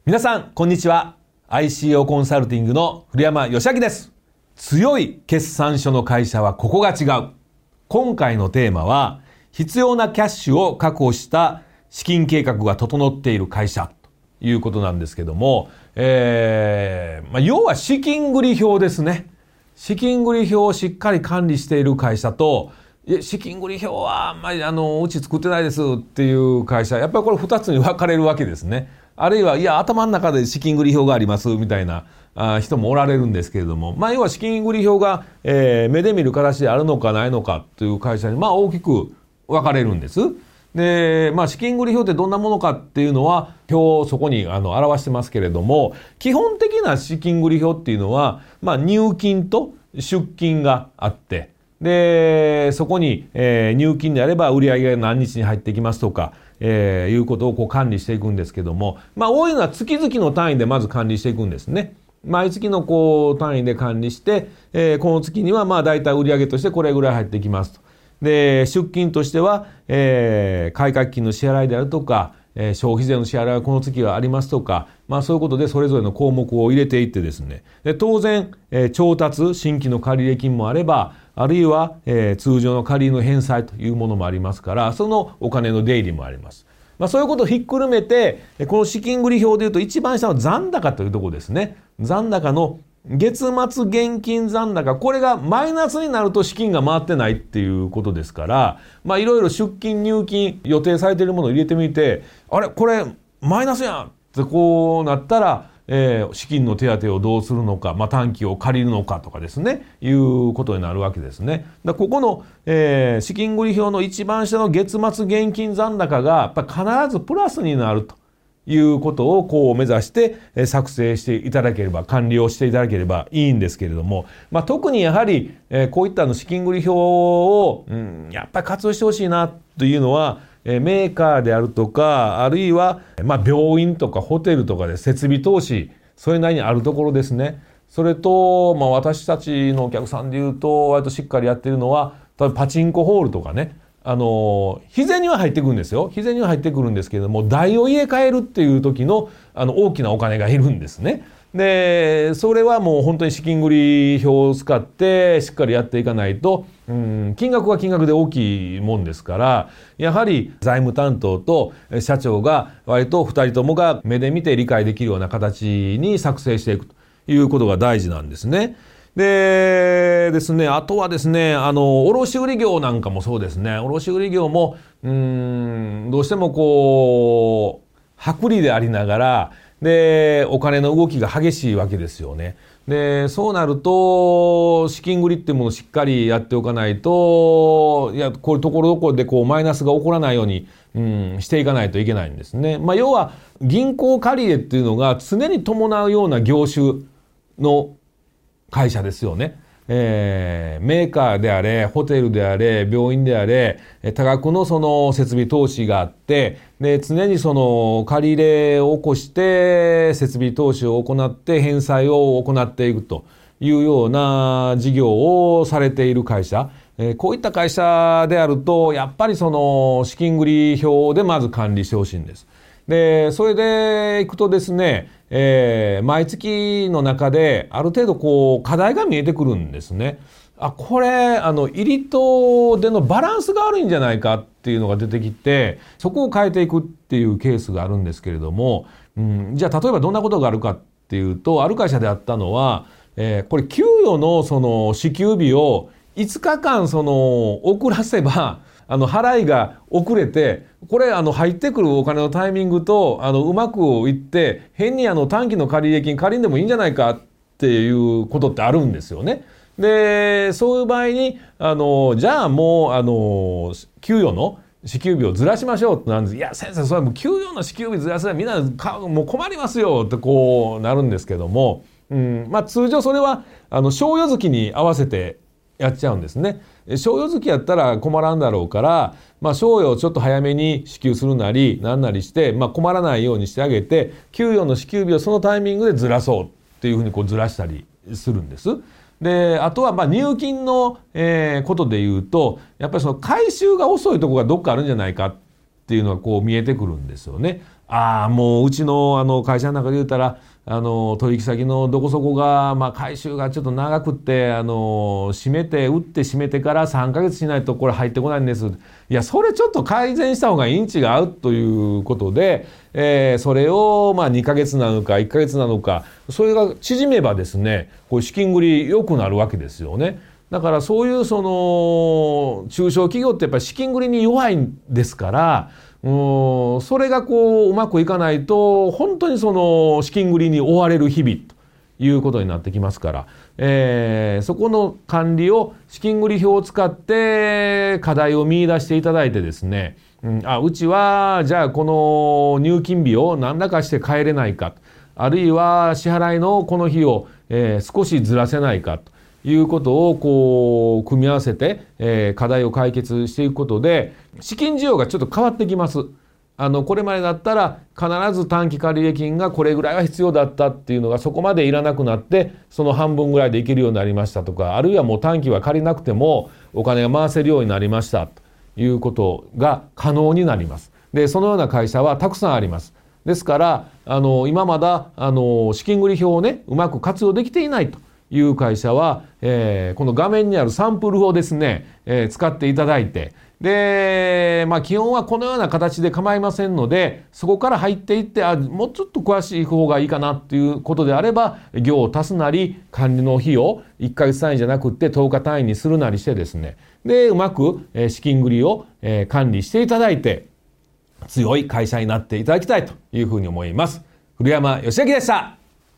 皆さんこんにちは。 ICO コンサルティングの古山義明です。強い決算書の会社はここが違う。今回のテーマは必要なキャッシュを確保した資金計画が整っている会社ということなんですけども、要は資金繰り表ですね。資金繰り表をしっかり管理している会社と、資金繰り表はあんまりうち作ってないですっていう会社、やっぱりこれ2つに分かれるわけですね。あるいは頭の中で資金繰り表がありますみたいな人もおられるんですけれども、要は資金繰り表が、目で見る形であるのかないのかという会社に大きく分かれるんです。で、資金繰り表ってどんなものかっていうのは表そこに表してますけれども、基本的な資金繰り表っていうのは、入金と出金があって、でそこに、入金であれば売上が何日に入ってきますとか、いうことを管理していくんですけども、多いのは月々の単位でまず管理していくんですね。毎月の単位で管理して、この月にはだいたい売上としてこれぐらい入ってきますと。で出金としては、買掛金の支払いであるとか、消費税の支払いはこの月はありますとか、そういうことでそれぞれの項目を入れていってですね、で当然、調達新規の借入金もあれば、あるいは、通常の借りの返済というものもありますから、そのお金の出入りもあります。そういうことをひっくるめて、この資金繰り表でいうと一番下の残高というところですね。残高の月末現金残高、これがマイナスになると資金が回ってないっていうことですから、いろいろ出金入金予定されているものを入れてみて、あれこれマイナスやんってこうなったら、資金の手当をどうするのか、短期を借りるのかとかですね、いうことになるわけですね。ここの、資金繰り表の一番下の月末現金残高がやっぱ必ずプラスになるということを目指して作成していただければ、管理をしていただければいいんですけれども、特にやはりこういった資金繰り表をやっぱり活用してほしいなというのは、メーカーであるとか、あるいは病院とかホテルとかで設備投資、それなりにあるところですね。それと、私たちのお客さんでいうと割としっかりやってるのは、例えばパチンコホールとかね、日銭は入ってくるんですよ。日銭は入ってくるんですけれども、台を入れ替えるっていう時の大きなお金がいるんですね。でそれはもう本当に資金繰り表を使ってしっかりやっていかないと、金額は金額で大きいもんですから、やはり財務担当と社長が割と2人ともが目で見て理解できるような形に作成していくということが大事なんですね。でですね、あとはですね、卸売業なんかもそうですね。卸売業もどうしても薄利でありながら、でお金の動きが激しいわけですよね。でそうなると資金繰りっていうものをしっかりやっておかないと、こういうところどころでマイナスが起こらないようにしていかないといけないんですね。要は銀行借入っていうのが常に伴うような業種の会社ですよね。メーカーであれ、ホテルであれ、病院であれ、多額のその設備投資があって、で常にその借り入れを起こして設備投資を行って返済を行っていくというような事業をされている会社、こういった会社であるとやっぱりその資金繰り表でまず管理してほしいんです。でそれでいくとですね、毎月の中である程度課題が見えてくるんですね。これ入りと出のバランスが悪いんじゃないかっていうのが出てきて、そこを変えていくっていうケースがあるんですけれども、じゃあ例えばどんなことがあるかっていうと、ある会社であったのは、これ給与のその支給日を5日間遅らせば払いが遅れて、これ入ってくるお金のタイミングとうまくいって変に短期の借入金借りんでもいいんじゃないかっていうことってあるんですよね。でそういう場合にじゃあもう給与の支給日をずらしましょうってなるんです。いや先生、それはもう給与の支給日ずらせばみんなもう困りますよってなるんですけども、通常それは賞与月に合わせてやっちゃうんですね。賞与月やったら困らんだろうから、賞与をちょっと早めに支給するなりなんなりして、困らないようにしてあげて、給与の支給日をそのタイミングでずらそうっていうふうにずらしたりするんです。であとは入金の、ことでいうと、やっぱりその回収が遅いところがどっかあるんじゃないかっていうのが見えてくるんですよね。 もううちの会社の中で言ったら取引先のどこそこが、回収がちょっと長くって打って閉めてから3ヶ月しないとこれ入ってこないんです。いやそれちょっと改善した方がいいん違うということで、それを2ヶ月なのか1ヶ月なのか、それが縮めばですね、こう資金繰り良くなるわけですよね。だからそういう中小企業ってやっぱり資金繰りに弱いんですから、それがうまくいかないと本当に資金繰りに追われる日々ということになってきますから、そこの管理を資金繰り表を使って課題を見出していただいてですね、うちはじゃあこの入金日を何らかして変えれないか、あるいは支払いのこの日を、少しずらせないかということを組み合わせて、課題を解決していくことで資金需要がちょっと変わってきます。これまでだったら必ず短期借入金がこれぐらいは必要だったっていうのがそこまでいらなくなってその半分ぐらいでいけるようになりましたとか、あるいはもう短期は借りなくてもお金が回せるようになりましたということが可能になります。でそのような会社はたくさんあります。ですから今まだ資金繰り表をねうまく活用できていないという会社は、この画面にあるサンプルをですね、使っていただいて、で、基本はこのような形で構いませんので、そこから入っていってもうちょっと詳しい方がいいかなっていうことであれば行を足すなり管理の費を1ヶ月単位じゃなくって10日単位にするなりしてですね、でうまく資金繰りを管理していただいて強い会社になっていただきたいというふうに思います。古山義明でした。